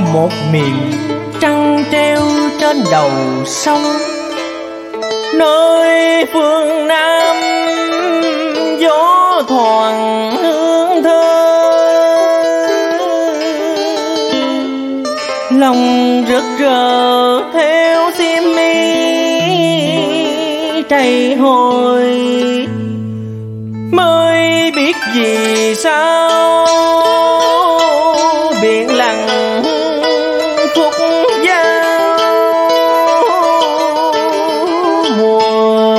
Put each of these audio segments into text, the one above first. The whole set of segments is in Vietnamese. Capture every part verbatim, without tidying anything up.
một miền trăng treo trên đầu sông, nơi phương Nam gió thoảng hương thơ. Lòng rực rỡ theo xiêm mi trầy hồi, mới biết vì sao biển lặng khúc giao mùa.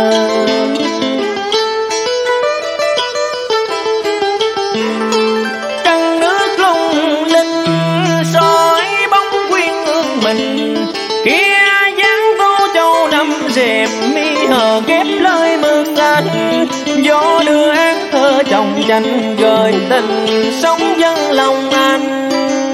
Trăng nước lung linh soi bóng quyên ương mình, kia dáng tô châu năm rèm mi hờ ghép lời mực anh. Gió đưa áng thơ trong tranh gợi tình sống dân lòng anh.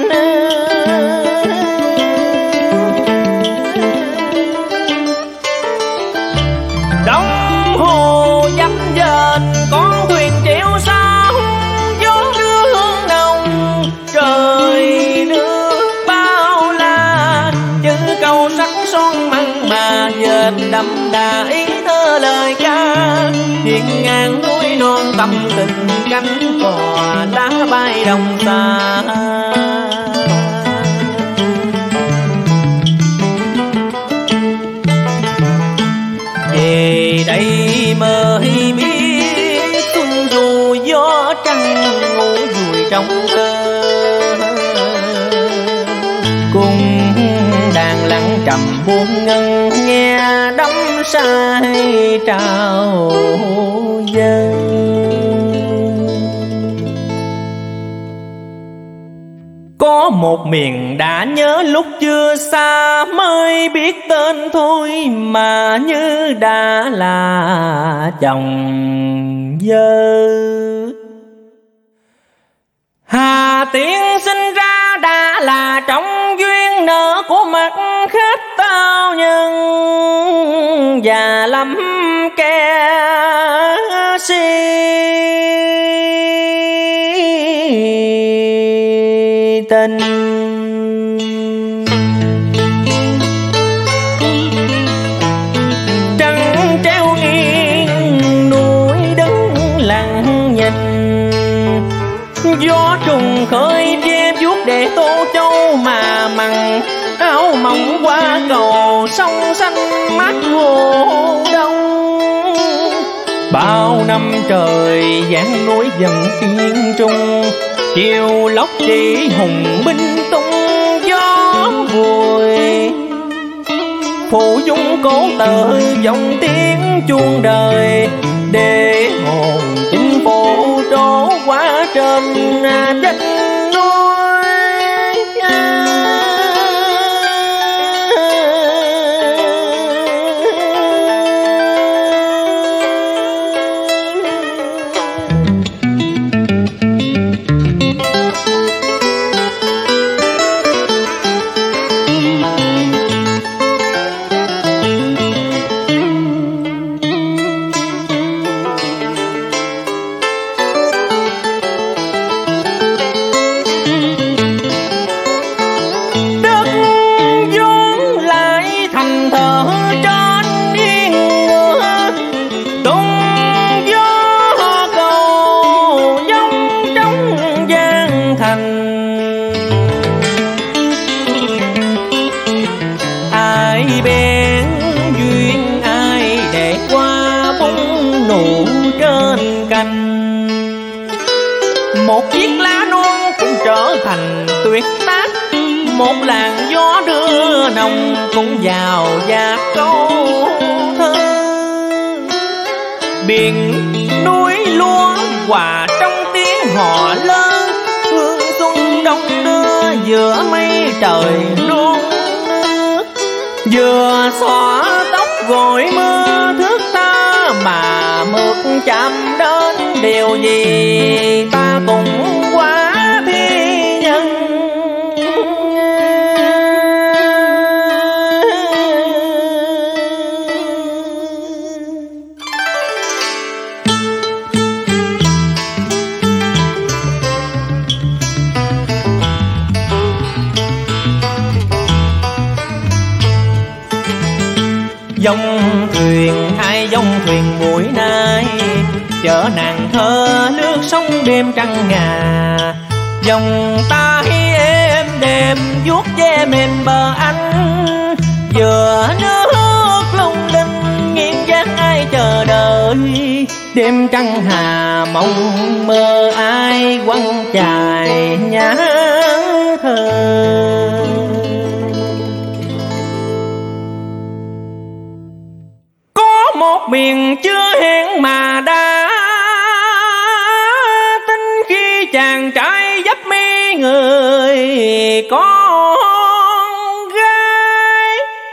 Đông hồ dập dềnh con thuyền treo sóng, gió đưa hương nồng trời nước bao la. Chữ câu sắc son mặn mà dệt đậm đà ý thơ lời ca. Hiên ngang núi non tâm tình cánh cò lá bay đồng xa. Về đây mới biết xuân dù gió trăng ngủ vùi trong thơ. Cùng đàn lặng trầm buông ngân nghe đắm say trào dâng. Có một miền đã nhớ lúc chưa xa, mới biết tên thôi mà như đã là chồng dơ. Hà Tiên sinh ra đã là trọng duyên nợ của mặt khách tao nhân, và lắm kẻ si tình. Trăng treo nghiêng núi đứng lặng nhìn, gió trùng khơi ve vuốt để tô châu mà mặn. Áo mỏng qua cầu sông xanh mát hồ đông. Bao năm trời dáng núi dần kiên trung, chiều lóc chỉ hùng binh tung gió vùi. Phụ dung cổ tự dòng tiếng chuông đời, để hồn chính phủ trổ qua trên đất núi. Một chiếc lá non cũng trở thành tuyệt tác, một làn gió đưa nồng cũng vào dạt câu thơ. Biển núi lúa hòa trong tiếng hò lớn, hương xuân đông đưa giữa mây trời non nước. Vừa xõa tóc gội mưa thước tha mà mượt chạm đến điều gì ta cùng quá thi nhân. Dòng thuyền ai dòng thuyền buổi nay, chở nàng thơ nước sông đêm trăng ngà. Dòng tay êm đềm vuốt ve mềm bờ anh, vừa nước lung linh nghiêng dáng ai chờ đợi. Đêm trăng hà mong mơ ai quăng chài nhã thơ. Có một miền chưa hẹn mà đã tin, khi chàng trai dấp mi người con gái.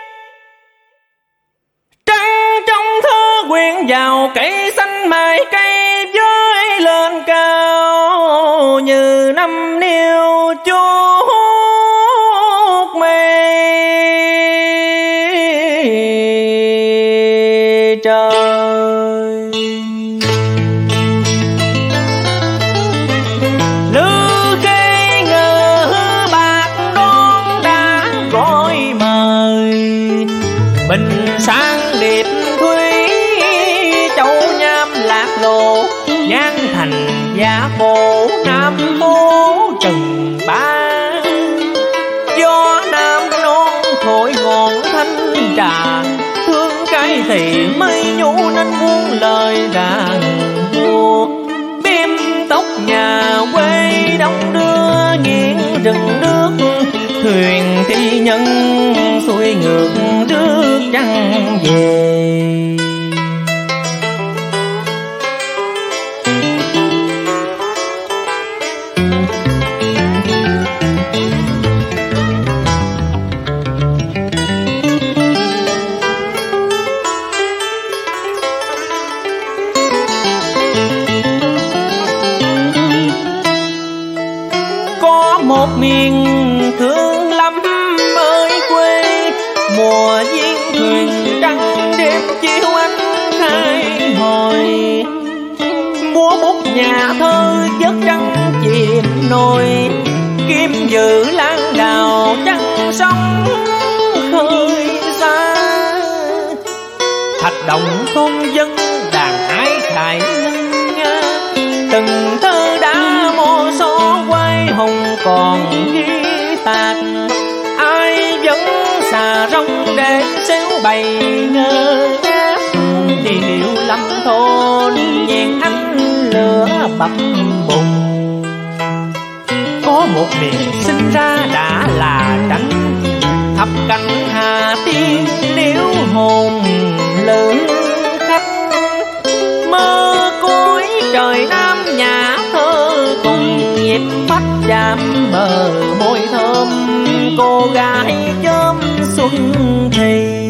Trăng trong thơ quyện vào cây xanh mài cây với lên cao, như năm niêu chuốt mây trời. Lư cây ngờ bạc đón đã gọi mời, bình sang điệp thúy châu nham lạc lộ. Nhan thành gia bộ nam phố trần ba, gió nam non thổi ngọn thanh trà. Thương cái thì mới nhủ nên buông lời ràng buộc. Biếm tóc nhà quê đông đưa nghiêng rừng nước, thuyền thi nhân xuôi ngược nước trăng về. Một miền thương lắm ơi quê, mùa viên thuyền trăng đêm chiếu anh khai hồi. Múa bút nhà thơ giấc trăng chìm nổi, kim dự lan đào trăng sông khơi xa. Thạch động thôn dân đàn ái khải lân, từng thơ đã mô so quay hồng còn ghi tạc. Ai vẫn xà rong để xéo bày ngơ ngác, điệu lâm thôn nhẹn ánh lửa bập bùng. Có một miền sinh ra đã là trắng, thập cánh hà tiên nếu hồn lữ khách. Mơ cuối trời nam nhà thơ cùng nhịp phách chạm bờ môi thơm cô gái chớm xuân thì.